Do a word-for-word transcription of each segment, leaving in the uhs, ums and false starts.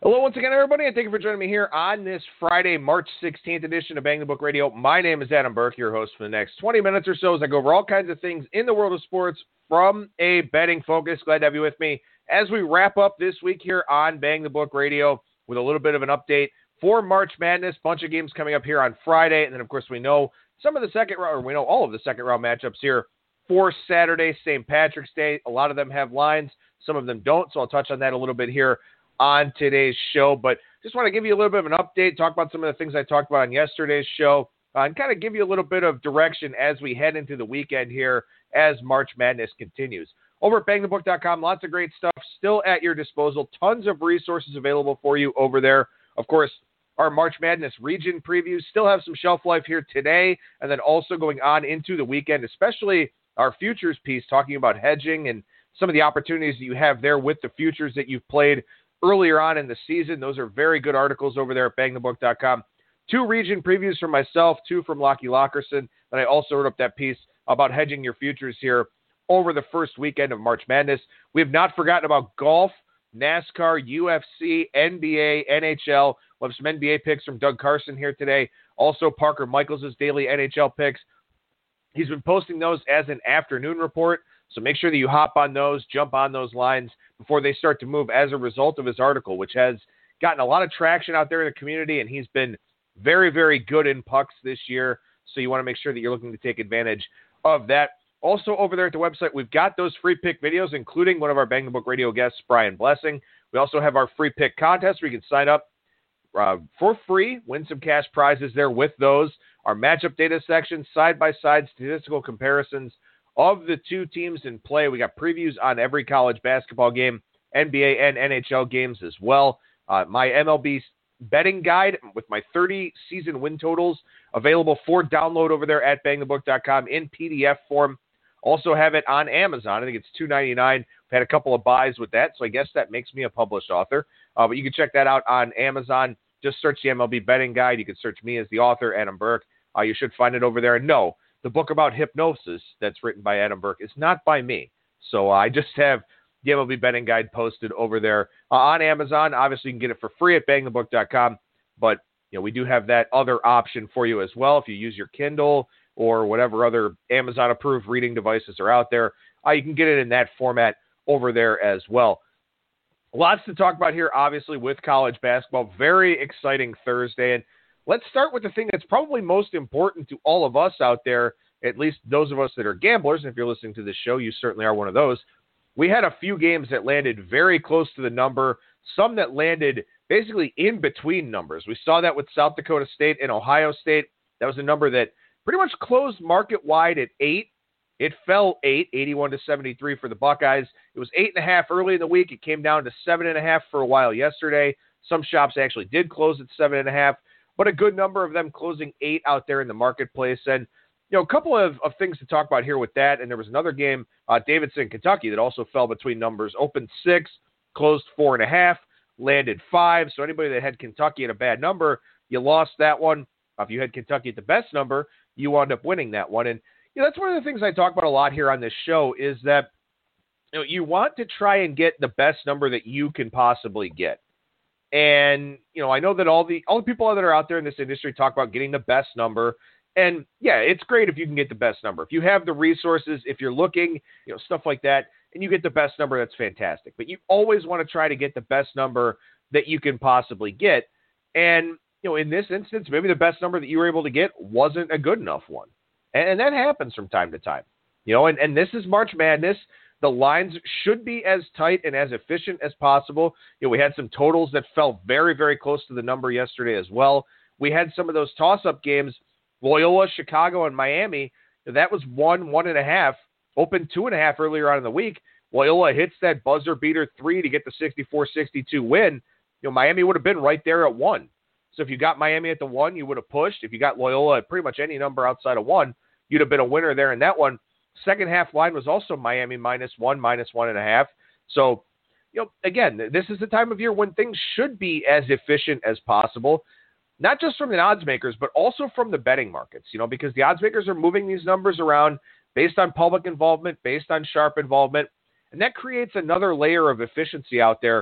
Hello once again, everybody, and thank you for joining me here on this Friday, March sixteenth edition of Bang the Book Radio. My name is Adam Burke, your host for the next twenty minutes or so as I go over all kinds of things in the world of sports from a betting focus. Glad to have you with me as we wrap up this week here on Bang the Book Radio with a little bit of an update for March Madness. Bunch of games coming up here on Friday, and then, of course, we know some of the second round, or we know all of the second round matchups here for Saturday, Saint Patrick's Day. A lot of them have lines, some of them don't, so I'll touch on that a little bit here on today's show, but just want to give you a little bit of an update, talk about some of the things I talked about on yesterday's show, uh, and kind of give you a little bit of direction as we head into the weekend here as March Madness continues. Over at bang the book dot com, lots of great stuff still at your disposal, tons of resources available for you over there. Of course, our March Madness region previews still have some shelf life here today, and then also going on into the weekend, especially our futures piece talking about hedging and some of the opportunities that you have there with the futures that you've played earlier on in the season. Those are very good articles over there at bang the book dot com. Two region previews from myself, two from Lockie Lockerson, and I also wrote up that piece about hedging your futures here over the first weekend of March Madness. We have not forgotten about golf, NASCAR, U F C, N B A, N H L. We'll have some N B A picks from Doug Carson here today. Also, Parker Michaels' daily N H L picks. He's been posting those as an afternoon report, so make sure that you hop on those, jump on those lines before they start to move as a result of his article, which has gotten a lot of traction out there in the community, and he's been very, very good in pucks this year, so you want to make sure that you're looking to take advantage of that. Also, over there at the website, we've got those free pick videos, including one of our Bang the Book Radio guests, Brian Blessing. We also have our free pick contest where you can sign up uh, for free, win some cash prizes there with those. Our matchup data section, side-by-side statistical comparisons of the two teams in play. We got previews on every college basketball game, N B A and N H L games as well. Uh, my M L B betting guide with my thirty season win totals available for download over there at bang the book dot com in P D F form. Also have it on Amazon. I think it's two ninety-nine. I've had a couple of buys with that, so I guess that makes me a published author. Uh, but you can check that out on Amazon. Just search the M L B betting guide. You can search me as the author, Adam Burke. Uh, you should find it over there. And no, the book about hypnosis that's written by Adam Burke is not by me. So uh, I just have the M L B betting guide posted over there uh, on Amazon. Obviously, you can get it for free at bang the book dot com. But you know, we do have that other option for you as well. If you use your Kindle or whatever other Amazon-approved reading devices are out there, uh, you can get it in that format over there as well. Lots to talk about here, obviously, with college basketball. Very exciting Thursday. And let's start with the thing that's probably most important to all of us out there, at least those of us that are gamblers. And if you're listening to this show, you certainly are one of those. We had a few games that landed very close to the number, some that landed basically in between numbers. We saw that with South Dakota State and Ohio State. That was a number that pretty much closed market-wide at eight. It fell eight, eighty-one to seventy-three for the Buckeyes. It was eight and a half early in the week. It came down to seven and a half for a while yesterday. Some shops actually did close at seven and a half, but a good number of them closing eight out there in the marketplace. And, you know, a couple of, of things to talk about here with that. And there was another game, uh, Davidson, Kentucky, that also fell between numbers. Opened six, closed four and a half, landed five. So anybody that had Kentucky at a bad number, you lost that one. If you had Kentucky at the best number, you wound up winning that one. And, you know, that's one of the things I talk about a lot here on this show is that, you know, you want to try and get the best number that you can possibly get. And, you know, I know that all the all the people that are out there in this industry talk about getting the best number. And, yeah, it's great if you can get the best number. If you have the resources, if you're looking, you know, stuff like that, and you get the best number, that's fantastic. But you always want to try to get the best number that you can possibly get. And, you know, in this instance, maybe the best number that you were able to get wasn't a good enough one. And, and that happens from time to time. You know, and, and this is March Madness. The lines should be as tight and as efficient as possible. You know, we had some totals that fell very, very close to the number yesterday as well. We had some of those toss-up games, Loyola, Chicago, and Miami. That was one, one and a half, opened two and a half earlier on in the week. Loyola hits that buzzer beater three to get the sixty-four sixty-two win. You know, Miami would have been right there at one. So if you got Miami at the one, you would have pushed. If you got Loyola at pretty much any number outside of one, you'd have been a winner there in that one. Second half line was also Miami minus one, minus one and a half. So, you know, again, this is the time of year when things should be as efficient as possible, not just from the odds makers, but also from the betting markets, you know, because the odds makers are moving these numbers around based on public involvement, based on sharp involvement. And that creates another layer of efficiency out there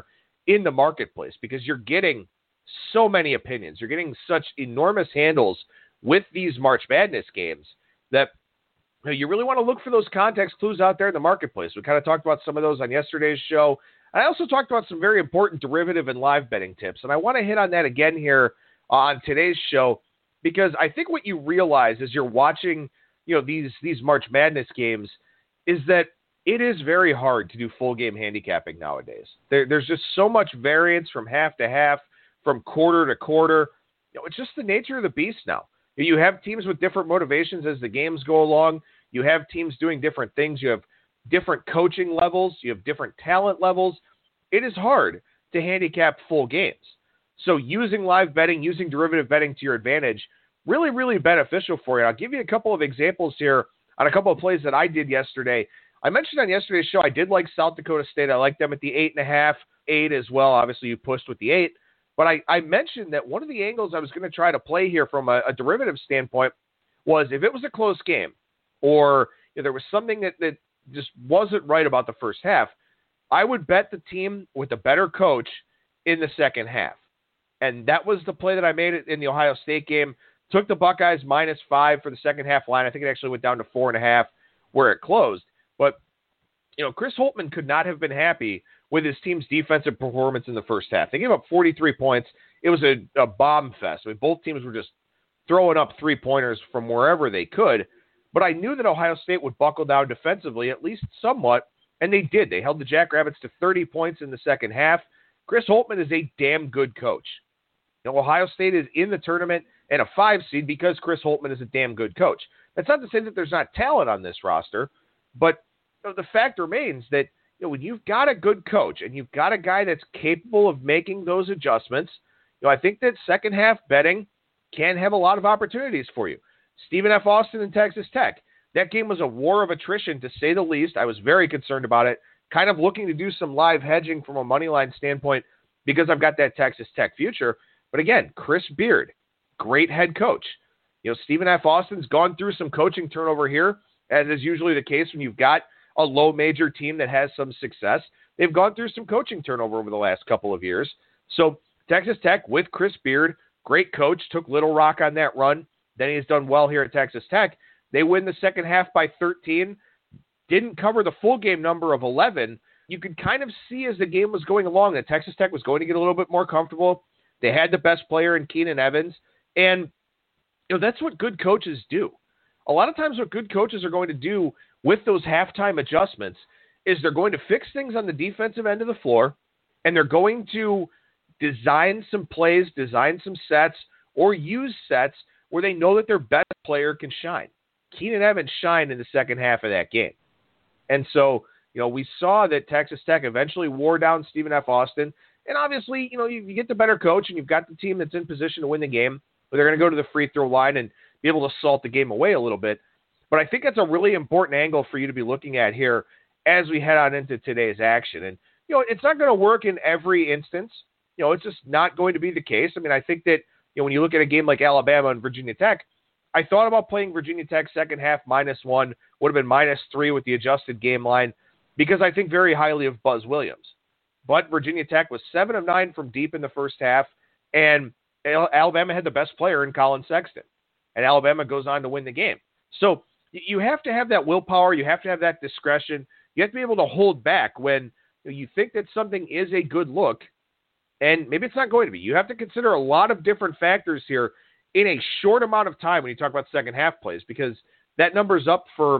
in the marketplace because you're getting so many opinions. You're getting such enormous handles with these March Madness games that you know, you really want to look for those context clues out there in the marketplace. We kind of talked about some of those on yesterday's show. I also talked about some very important derivative and live betting tips, and I want to hit on that again here on today's show because I think what you realize as you're watching, you know, these these March Madness games is that it is very hard to do full game handicapping nowadays. There, there's just so much variance from half to half, from quarter to quarter. You know, it's just the nature of the beast now. You have teams with different motivations as the games go along. You have teams doing different things. You have different coaching levels. You have different talent levels. It is hard to handicap full games. So using live betting, using derivative betting to your advantage, really, really beneficial for you. I'll give you a couple of examples here on a couple of plays that I did yesterday. I mentioned on yesterday's show I did like South Dakota State. I like them at the eight and a half, eight as well. Obviously, you pushed with the eight. But I, I mentioned that one of the angles I was going to try to play here from a, a derivative standpoint was if it was a close game or if there was something that, that just wasn't right about the first half, I would bet the team with a better coach in the second half. And that was the play that I made in the Ohio State game. Took the Buckeyes minus five for the second half line. I think it actually went down to four and a half where it closed. But, you know, Chris Holtmann could not have been happy with his team's defensive performance in the first half. They gave up forty-three points. It was a, a bomb fest. I mean, both teams were just throwing up three-pointers from wherever they could. But I knew that Ohio State would buckle down defensively, at least somewhat, and they did. They held the Jackrabbits to thirty points in the second half. Chris Holtmann is a damn good coach. You know, Ohio State is in the tournament and a five seed because Chris Holtmann is a damn good coach. That's not to say that there's not talent on this roster, but you know, the fact remains that you know, when you've got a good coach and you've got a guy that's capable of making those adjustments, you know, I think that second half betting can have a lot of opportunities for you. Stephen F. Austin and Texas Tech. That game was a war of attrition, to say the least. I was very concerned about it. Kind of looking to do some live hedging from a money line standpoint because I've got that Texas Tech future. But again, Chris Beard, great head coach. You know, Stephen F. Austin's gone through some coaching turnover here, as is usually the case when you've got a low major team that has some success. They've gone through some coaching turnover over the last couple of years. So Texas Tech with Chris Beard, great coach, took Little Rock on that run. Then he's done well here at Texas Tech. They win the second half by thirteen. Didn't cover the full game number of eleven. You could kind of see as the game was going along that Texas Tech was going to get a little bit more comfortable. They had the best player in Keenan Evans. And you know that's what good coaches do. A lot of times what good coaches are going to do with those halftime adjustments is they're going to fix things on the defensive end of the floor, and they're going to design some plays, design some sets, or use sets where they know that their best player can shine. Keenan Evans shined in the second half of that game. And so, you know, we saw that Texas Tech eventually wore down Stephen F. Austin. And obviously, you know, you, you get the better coach and you've got the team that's in position to win the game, but they're going to go to the free throw line and be able to salt the game away a little bit. But I think that's a really important angle for you to be looking at here as we head on into today's action. And, you know, it's not going to work in every instance. You know, it's just not going to be the case. I mean, I think that, you know, when you look at a game like Alabama and Virginia Tech, I thought about playing Virginia Tech second half minus one, would have been minus three with the adjusted game line, because I think very highly of Buzz Williams. But Virginia Tech was seven of nine from deep in the first half, and Alabama had the best player in Colin Sexton. And Alabama goes on to win the game. So you have to have that willpower. You have to have that discretion. You have to be able to hold back when you think that something is a good look, and maybe it's not going to be. You have to consider a lot of different factors here in a short amount of time when you talk about second half plays, because that number's up for,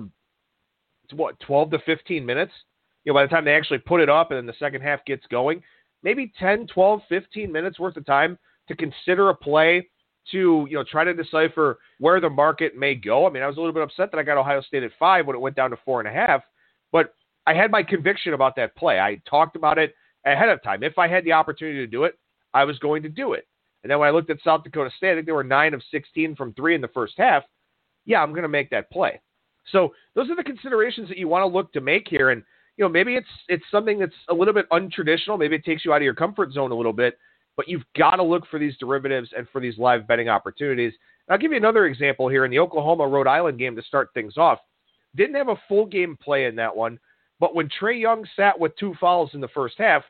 what, twelve to fifteen minutes? You know, by the time they actually put it up and then the second half gets going, maybe ten, twelve, fifteen minutes worth of time to consider a play, to, you know, try to decipher where the market may go. I mean, I was a little bit upset that I got Ohio State at five when it went down to four and a half, but I had my conviction about that play. I talked about it ahead of time. If I had the opportunity to do it, I was going to do it. And then when I looked at South Dakota State, I think they were nine of sixteen from three in the first half. Yeah, I'm going to make that play. So those are the considerations that you want to look to make here. And, you know, maybe it's it's something that's a little bit untraditional. Maybe it takes you out of your comfort zone a little bit, but you've got to look for these derivatives and for these live betting opportunities. And I'll give you another example here in the Oklahoma-Rhode Island game to start things off. Didn't have a full game play in that one, but when Trae Young sat with two fouls in the first half,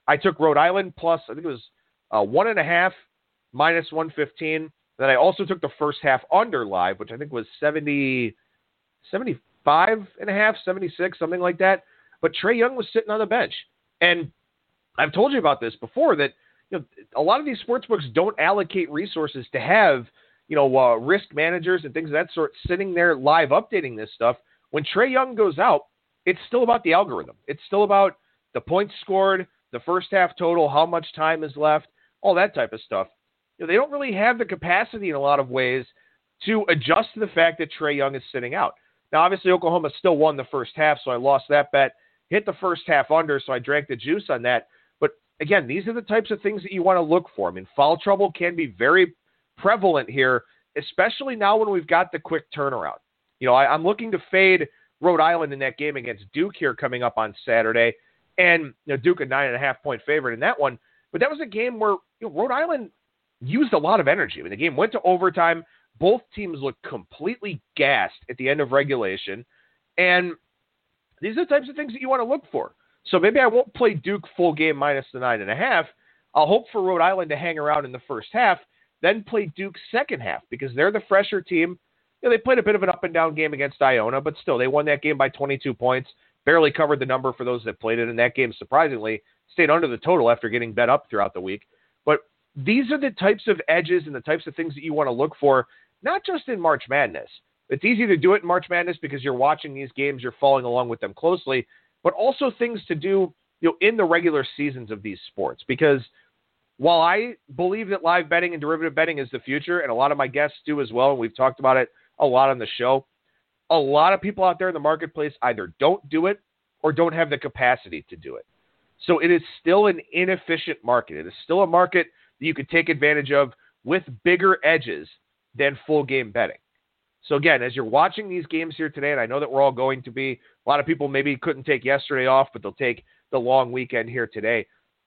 I took Rhode Island plus, I think it was uh, one and a half minus one fifteen. Then I also took the first half under live, which I think was seventy, seventy-five and a half, seventy-six, something like that. But Trae Young was sitting on the bench. And I've told you about this before, that you know, a lot of these sportsbooks don't allocate resources to have, you know, uh, risk managers and things of that sort sitting there live updating this stuff. When Trae Young goes out, it's still about the algorithm. It's still about the points scored, the first half total, how much time is left, all that type of stuff. You know, they don't really have the capacity in a lot of ways to adjust to the fact that Trae Young is sitting out. Now, obviously, Oklahoma still won the first half, so I lost that bet. Hit the first half under, so I drank the juice on that. But again, these are the types of things that you want to look for. I mean, foul trouble can be very prevalent here, especially now when we've got the quick turnaround. You know, I, I'm looking to fade Rhode Island in that game against Duke here coming up on Saturday. And you know, Duke a nine and a half point favorite in that one. But that was a game where you know, Rhode Island used a lot of energy. I mean, the game went to overtime. Both teams looked completely gassed at the end of regulation. And these are the types of things that you want to look for. So maybe I won't play Duke full game minus the nine and a half. I'll hope for Rhode Island to hang around in the first half, then play Duke second half because they're the fresher team. You know, they played a bit of an up and down game against Iona, but still they won that game by twenty-two points. Barely covered the number for those that played it in that game. Surprisingly, stayed under the total after getting bet up throughout the week. But these are the types of edges and the types of things that you want to look for, not just in March Madness. It's easy to do it in March Madness because you're watching these games, you're following along with them closely, but also things to do, you know, in the regular seasons of these sports. Because while I believe that live betting and derivative betting is the future, and a lot of my guests do as well, and we've talked about it a lot on the show, a lot of people out there in the marketplace either don't do it or don't have the capacity to do it. So it is still an inefficient market. It is still a market that you could take advantage of with bigger edges than full game betting. So again, as you're watching these games here today, and I know that we're all going to be, a lot of people maybe couldn't take yesterday off, but they'll take the long weekend here today.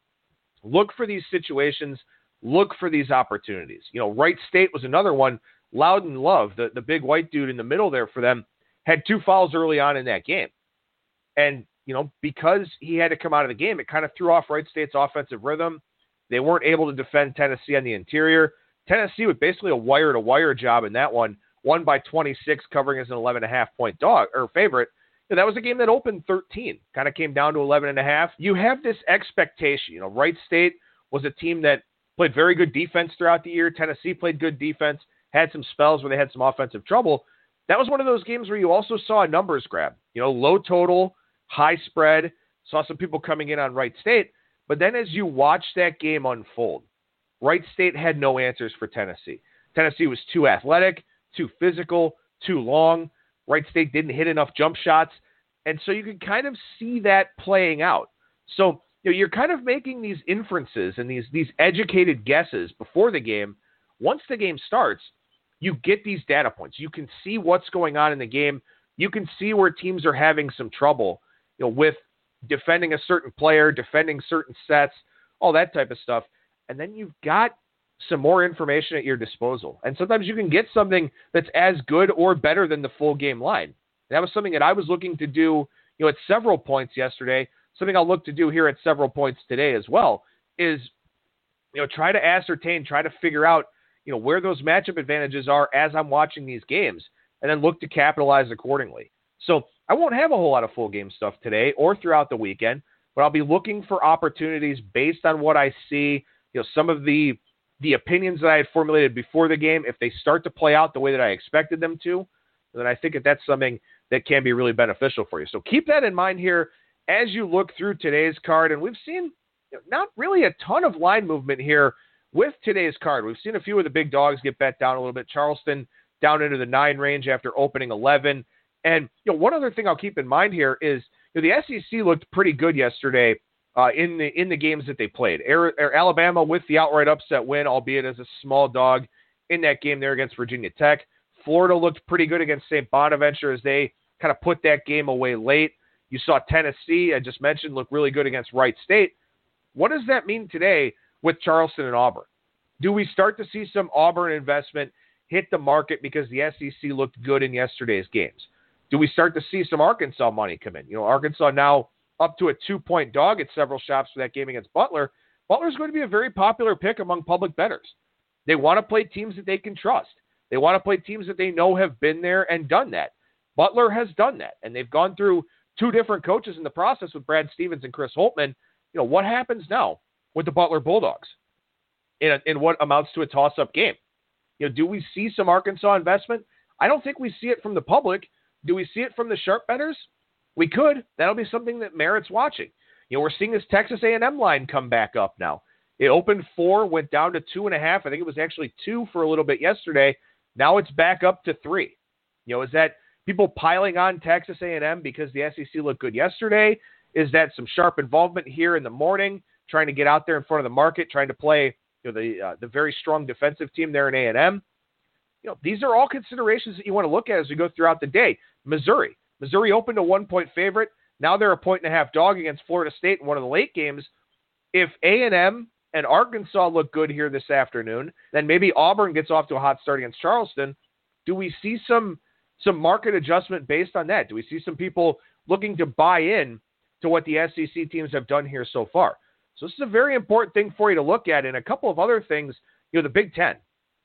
Look for these situations. Look for these opportunities. You know, Wright State was another one. Loudon Love, the, the big white dude in the middle there for them, had two fouls early on in that game. And, you know, because he had to come out of the game, it kind of threw off Wright State's offensive rhythm. They weren't able to defend Tennessee on the interior. Tennessee with basically a wire-to-wire job in that one, won by twenty-six, covering as an eleven and a half point dog or favorite. And that was a game that opened thirteen, kind of came down to eleven and a half. You have this expectation. You know, Wright State was a team that played very good defense throughout the year. Tennessee played good defense, had some spells where they had some offensive trouble. That was one of those games where you also saw a numbers grab. You know, low total, high spread, saw some people coming in on Wright State. But then as you watch that game unfold, Wright State had no answers for Tennessee. Tennessee was too athletic, too physical, too long. Wright State didn't hit enough jump shots. And so you can kind of see that playing out. So, you know, you're kind of making these inferences and these, these educated guesses before the game. Once the game starts, you get these data points. You can see what's going on in the game. You can see where teams are having some trouble, you know, with defending a certain player, defending certain sets, all that type of stuff. And then you've got some more information at your disposal. And sometimes you can get something that's as good or better than the full game line. That was something that I was looking to do, you know, at several points yesterday. Something I'll look to do here at several points today as well is, you know, try to ascertain, try to figure out, you know, where those matchup advantages are as I'm watching these games, and then look to capitalize accordingly. So I won't have a whole lot of full game stuff today or throughout the weekend, but I'll be looking for opportunities based on what I see, you know, some of the the opinions that I had formulated before the game. If they start to play out the way that I expected them to, then I think that that's something that can be really beneficial for you. So keep that in mind here as you look through today's card. And we've seen, you know, not really a ton of line movement here with today's card. We've seen a few of the big dogs get bet down a little bit. Charleston down into the nine range after opening eleven. And, you know, one other thing I'll keep in mind here is, you know, the S E C looked pretty good yesterday uh, in the in the games that they played. Air, Air, Alabama with the outright upset win, albeit as a small dog in that game there against Virginia Tech. Florida looked pretty good against Saint Bonaventure as they kind of put that game away late. You saw Tennessee, I just mentioned, look really good against Wright State. What does that mean today with Charleston and Auburn? Do we start to see some Auburn investment hit the market because the S E C looked good in yesterday's games? Do we start to see some Arkansas money come in? You know, Arkansas now up to a two-point dog at several shops for that game against Butler. Butler's going to be a very popular pick among public bettors. They want to play teams that they can trust. They want to play teams that they know have been there and done that. Butler has done that, and they've gone through two different coaches in the process with Brad Stevens and Chris Holtmann. You know, what happens now with the Butler Bulldogs in, a, in what amounts to a toss-up game? You know, do we see some Arkansas investment? I don't think we see it from the public. Do we see it from the sharp bettors? We could. That'll be something that merits watching. You know, we're seeing this Texas A and M line come back up now. It opened four, went down to two and a half. I think it was actually two for a little bit yesterday. Now it's back up to three. You know, is that people piling on Texas A and M because the S E C looked good yesterday? Is that some sharp involvement here in the morning, trying to get out there in front of the market, trying to play, you know, the uh, the very strong defensive team there in A and M? You know, these are all considerations that you want to look at as we go throughout the day. Missouri. Missouri opened a one-point favorite. Now they're a point-and-a-half dog against Florida State in one of the late games. If A and M and Arkansas look good here this afternoon, then maybe Auburn gets off to a hot start against Charleston. Do we see some some market adjustment based on that? Do we see some people looking to buy in to what the S E C teams have done here so far? So this is a very important thing for you to look at. And a couple of other things, you know, the Big Ten.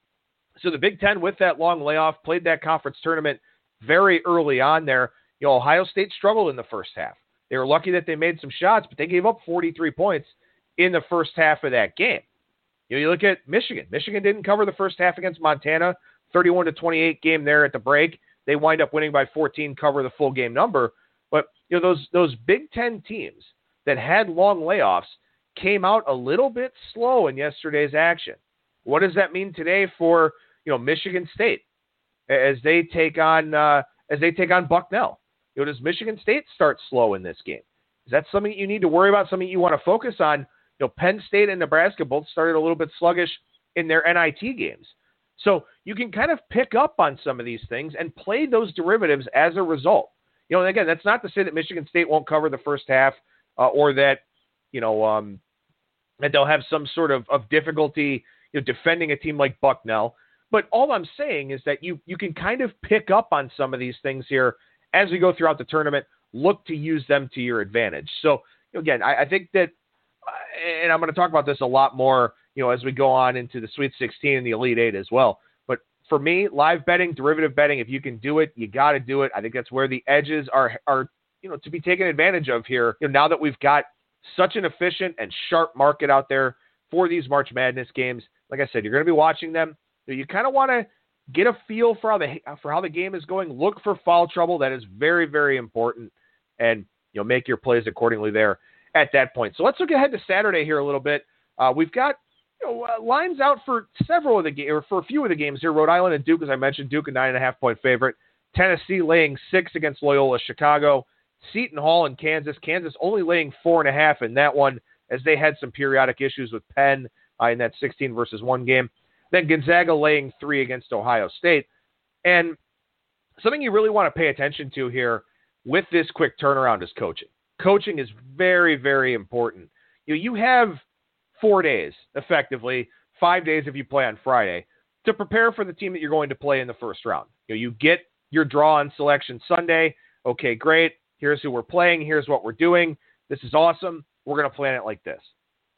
So the Big Ten, with that long layoff, played that conference tournament very early on there. You know, Ohio State struggled in the first half. They were lucky that they made some shots, but they gave up forty-three points in the first half of that game. You know, you look at Michigan. Michigan didn't cover the first half against Montana, thirty-one to twenty-eight game there at the break. They wind up winning by fourteen, cover the full game number. But, you know, those those Big Ten teams that had long layoffs came out a little bit slow in yesterday's action. What does that mean today for, you know, Michigan State as they take on uh, as they take on Bucknell? You know, does Michigan State start slow in this game? Is that something you need to worry about, something you want to focus on? You know, Penn State and Nebraska both started a little bit sluggish in their N I T games. So you can kind of pick up on some of these things and play those derivatives as a result. You know, and again, that's not to say that Michigan State won't cover the first half uh, or that, you know, um, that they'll have some sort of, of difficulty, you know, defending a team like Bucknell. But all I'm saying is that you you can kind of pick up on some of these things here as we go throughout the tournament. Look to use them to your advantage. So, again, I, I think that, uh, and I'm going to talk about this a lot more, you know, as we go on into the Sweet sixteen and the Elite Eight as well. But for me, live betting, derivative betting, if you can do it, you got to do it. I think that's where the edges are, are, you know, to be taken advantage of here. You know, now that we've got such an efficient and sharp market out there for these March Madness games, like I said, you're going to be watching them. You, you kind of want to get a feel for how the for how the game is going. Look for foul trouble. That is very, very important. And, you know, make your plays accordingly there at that point. So let's look ahead to Saturday here a little bit. Uh, we've got, you know, uh, lines out for several of the games, or for a few of the games here. Rhode Island and Duke, as I mentioned, Duke a nine and a half point favorite. Tennessee laying six against Loyola Chicago. Seton Hall and Kansas. Kansas only laying four and a half in that one, as they had some periodic issues with Penn uh, in that sixteen versus one game. Then Gonzaga laying three against Ohio State. And something you really want to pay attention to here with this quick turnaround is coaching. Coaching is very, very important. You know, you have four days, effectively, five days if you play on Friday, to prepare for the team that you're going to play in the first round. You know, you get your draw on selection Sunday. Okay, great. Here's who we're playing. Here's what we're doing. This is awesome. We're going to plan it like this.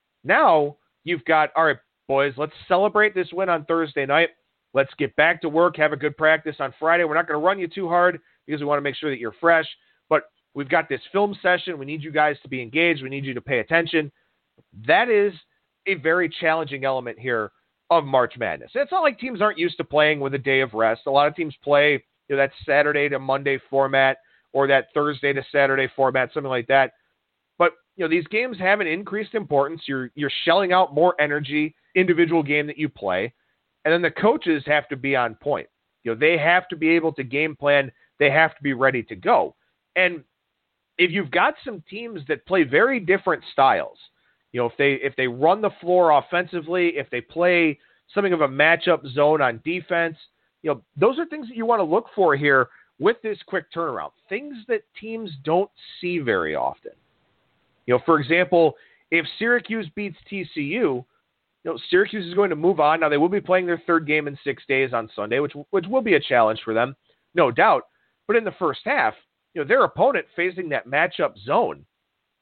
Now you've got, all right, boys, let's celebrate this win on Thursday night. Let's get back to work, have a good practice on Friday. We're not going to run you too hard because we want to make sure that you're fresh. But we've got this film session. We need you guys to be engaged. We need you to pay attention. That is a very challenging element here of March Madness. It's not like teams aren't used to playing with a day of rest. A lot of teams play, you know, that Saturday to Monday format or that Thursday to Saturday format, something like that. But, you know, these games have an increased importance. You're you're shelling out more energy, individual game that you play. And then the coaches have to be on point. You know, they have to be able to game plan. They have to be ready to go. And if you've got some teams that play very different styles, you know, if they if they run the floor offensively, if they play something of a matchup zone on defense, you know, those are things that you want to look for here with this quick turnaround. Things that teams don't see very often. You know, for example, if Syracuse beats T C U, you know, Syracuse is going to move on. Now, they will be playing their third game in six days on Sunday, which which will be a challenge for them, no doubt. But in the first half, you know, their opponent facing that matchup zone,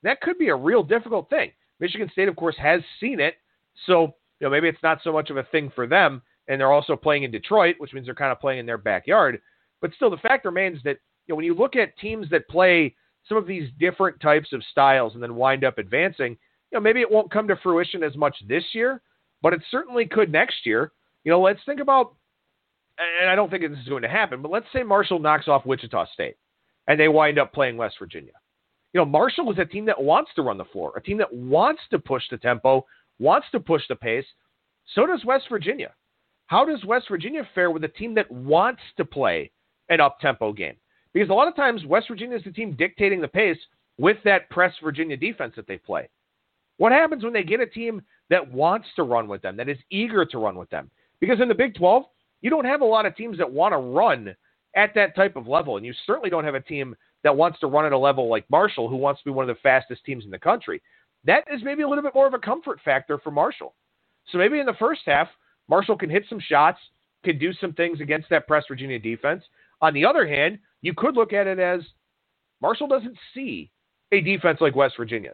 That could be a real difficult thing. Michigan State, of course, has seen it, so you know maybe it's not so much of a thing for them, and they're also playing in Detroit, which means they're kind of playing in their backyard. But still, the fact remains that you know when you look at teams that play some of these different types of styles and then wind up advancing, you know maybe it won't come to fruition as much this year, but it certainly could next year. You know, let's think about, and I don't think this is going to happen, but let's say Marshall knocks off Wichita State, and they wind up playing West Virginia. You know, Marshall is a team that wants to run the floor, a team that wants to push the tempo, wants to push the pace. So does West Virginia. How does West Virginia fare with a team that wants to play an up-tempo game? Because a lot of times West Virginia is the team dictating the pace with that press Virginia defense that they play. What happens when they get a team that wants to run with them, that is eager to run with them? Because in the Big twelve, you don't have a lot of teams that want to run at that type of level, and you certainly don't have a team that wants to run at a level like Marshall, who wants to be one of the fastest teams in the country. That is maybe a little bit more of a comfort factor for Marshall. So maybe in the first half, Marshall can hit some shots, can do some things against that press Virginia defense. On the other hand, you could look at it as Marshall doesn't see a defense like West Virginia's.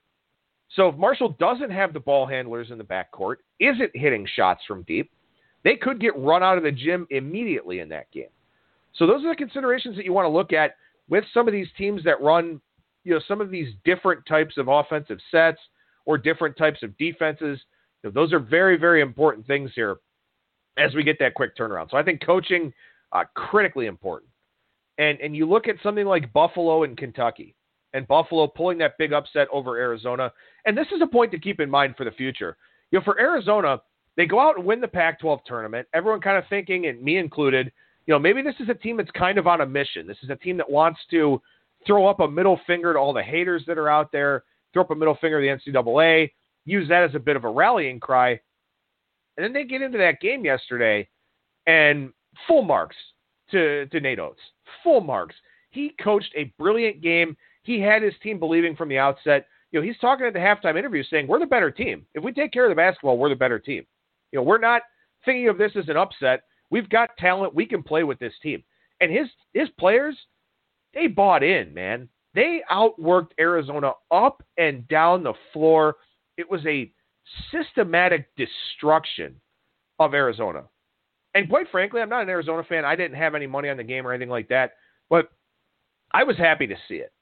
So if Marshall doesn't have the ball handlers in the backcourt, isn't hitting shots from deep, they could get run out of the gym immediately in that game. So those are the considerations that you want to look at with some of these teams that run, you know, some of these different types of offensive sets or different types of defenses. You know, those are very, very important things here as we get that quick turnaround. So I think coaching, uh, critically important. And and you look at something like Buffalo and Kentucky, and Buffalo pulling that big upset over Arizona. And this is a point to keep in mind for the future. You know, for Arizona, they go out and win the Pac twelve tournament. Everyone kind of thinking, and me included, you know, maybe this is a team that's kind of on a mission. This is a team that wants to throw up a middle finger to all the haters that are out there, throw up a middle finger to the N C double A, use that as a bit of a rallying cry. And then they get into that game yesterday and full marks to, to Nate Oates. Full marks. He coached a brilliant game. He had his team believing from the outset. You know, he's talking at the halftime interview saying, we're the better team. If we take care of the basketball, we're the better team. You know, we're not thinking of this as an upset. We've got talent. We can play with this team. And his his players, they bought in, man. They outworked Arizona up and down the floor. It was a systematic destruction of Arizona. And quite frankly, I'm not an Arizona fan. I didn't have any money on the game or anything like that. But I was happy to see it.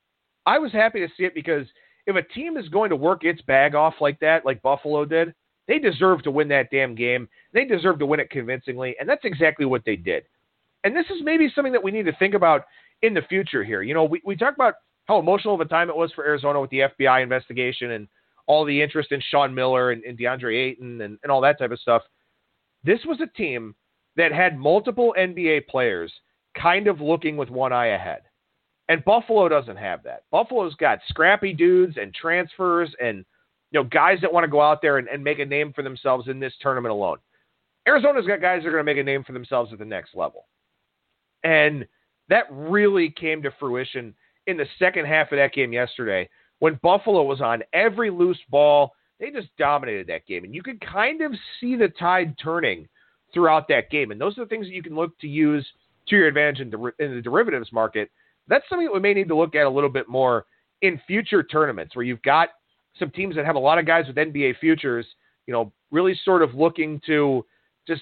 I was happy to see it because if a team is going to work its bag off like that, like Buffalo did, they deserve to win that damn game. They deserve to win it convincingly, and that's exactly what they did. And this is maybe something that we need to think about in the future here. You know, we, we talk about how emotional of a time it was for Arizona with the F B I investigation and all the interest in Sean Miller and, and DeAndre Ayton and, and all that type of stuff. This was a team that had multiple N B A players kind of looking with one eye ahead. And Buffalo doesn't have that. Buffalo's got scrappy dudes and transfers and, you know, guys that want to go out there and, and make a name for themselves in this tournament alone. Arizona's got guys that are going to make a name for themselves at the next level. And that really came to fruition in the second half of that game yesterday when Buffalo was on every loose ball. They just dominated that game. And you could kind of see the tide turning throughout that game. And those are the things that you can look to use to your advantage in, der- in the derivatives market. That's something that we may need to look at a little bit more in future tournaments where you've got some teams that have a lot of guys with N B A futures, you know, really sort of looking to just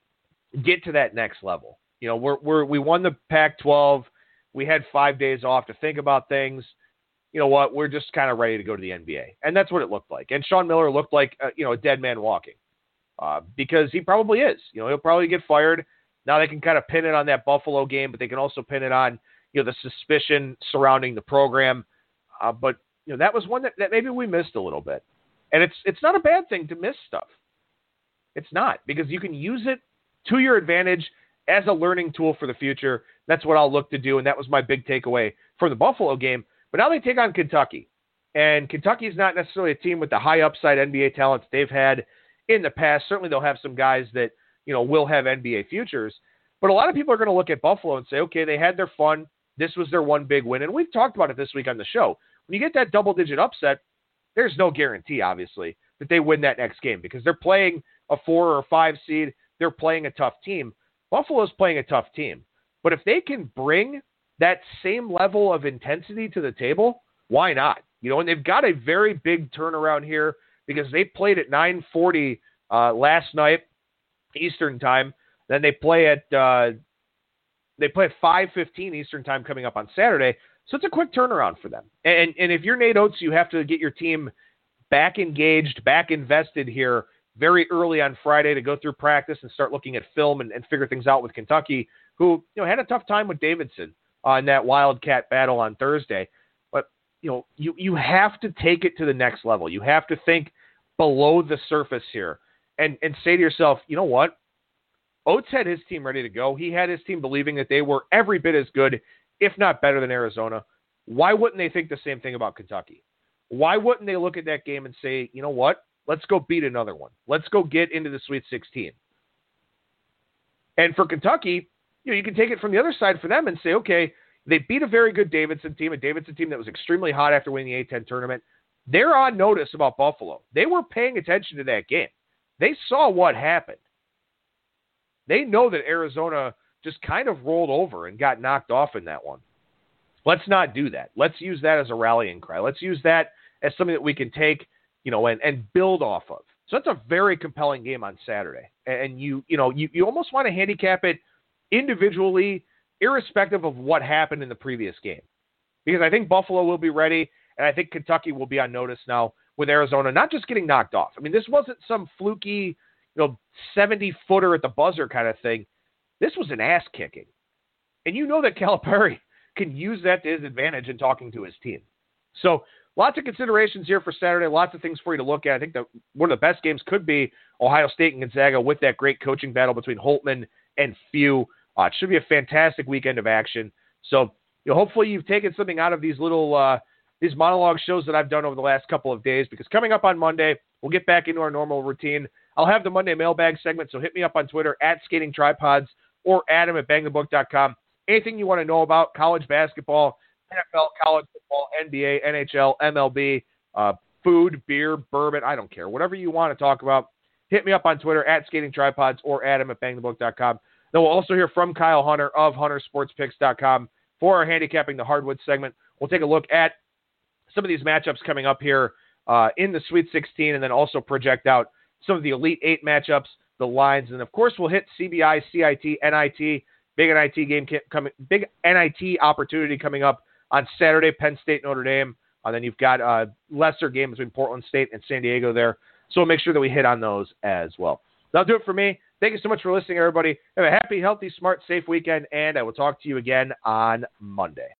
get to that next level. You know, we're, we're, we won the Pac twelve. We had five days off to think about things. You know what? We're just kind of ready to go to the N B A. And that's what it looked like. And Sean Miller looked like, uh, you know, a dead man walking uh, because he probably is. You know, he'll probably get fired. Now they can kind of pin it on that Buffalo game, but they can also pin it on, you know, the suspicion surrounding the program. Uh, but, you know, that was one that, that maybe we missed a little bit. And it's it's not a bad thing to miss stuff. It's not, because you can use it to your advantage as a learning tool for the future. That's what I'll look to do, and that was my big takeaway from the Buffalo game. But now they take on Kentucky. And Kentucky is not necessarily a team with the high upside N B A talent they've had in the past. Certainly they'll have some guys that, you know, will have N B A futures. But a lot of people are going to look at Buffalo and say, okay, they had their fun. This was their one big win. And we've talked about it this week on the show. When you get that double-digit upset, there's no guarantee, obviously, that they win that next game because they're playing a four or a five seed. They're playing a tough team. Buffalo's playing a tough team. But if they can bring that same level of intensity to the table, why not? You know, and they've got a very big turnaround here because they played at nine forty uh, last night Eastern time. Then they play at uh, they play at five fifteen Eastern time coming up on Saturday. So it's a quick turnaround for them. And and if you're Nate Oates, you have to get your team back engaged, back invested here very early on Friday to go through practice and start looking at film and, and figure things out with Kentucky, who you know had a tough time with Davidson uh, in that Wildcat battle on Thursday. But you know you you have to take it to the next level. You have to think below the surface here and and say to yourself, you know what? Oates had his team ready to go. He had his team believing that they were every bit as good, if not better than Arizona. Why wouldn't they think the same thing about Kentucky? Why wouldn't they look at that game and say, you know what? Let's go beat another one. Let's go get into the Sweet sixteen. And for Kentucky, you know, you can take it from the other side for them and say, okay, they beat a very good Davidson team, a Davidson team that was extremely hot after winning the A ten tournament. They're on notice about Buffalo. They were paying attention to that game. They saw what happened. They know that Arizona just kind of rolled over and got knocked off in that one. Let's not do that. Let's use that as a rallying cry. Let's use that as something that we can take, you know, and, and build off of. So that's a very compelling game on Saturday. And you, you know, you, you almost want to handicap it individually, irrespective of what happened in the previous game. Because I think Buffalo will be ready, and I think Kentucky will be on notice now with Arizona not just getting knocked off. I mean, this wasn't some fluky, you know, seventy-footer at the buzzer kind of thing. This was an ass-kicking. And you know that Calipari can use that to his advantage in talking to his team. So lots of considerations here for Saturday, lots of things for you to look at. I think that one of the best games could be Ohio State and Gonzaga with that great coaching battle between Holtman and Few. Uh, it should be a fantastic weekend of action. So you know, hopefully you've taken something out of these little uh, these monologue shows that I've done over the last couple of days, because coming up on Monday, we'll get back into our normal routine. I'll have the Monday mailbag segment, so hit me up on Twitter at Skating Tripods or Adam at bang the book dot com. Anything you want to know about college basketball, N F L, college football, N B A, N H L, M L B, uh, food, beer, bourbon, I don't care. Whatever you want to talk about, hit me up on Twitter at Skating Tripods or Adam at bang the book dot com. Then we'll also hear from Kyle Hunter of hunter sports picks dot com for our Handicapping the Hardwood segment. We'll take a look at some of these matchups coming up here uh, in the Sweet sixteen, and then also project out some of the Elite Eight matchups, the lines, and of course we'll hit C B I, C I T, N I T, big N I T game coming, big N I T opportunity coming up on Saturday, Penn State, Notre Dame. And then you've got a lesser game between Portland State and San Diego there. So we'll make sure that we hit on those as well. That'll do it for me. Thank you so much for listening, everybody. Have a happy, healthy, smart, safe weekend, and I will talk to you again on Monday.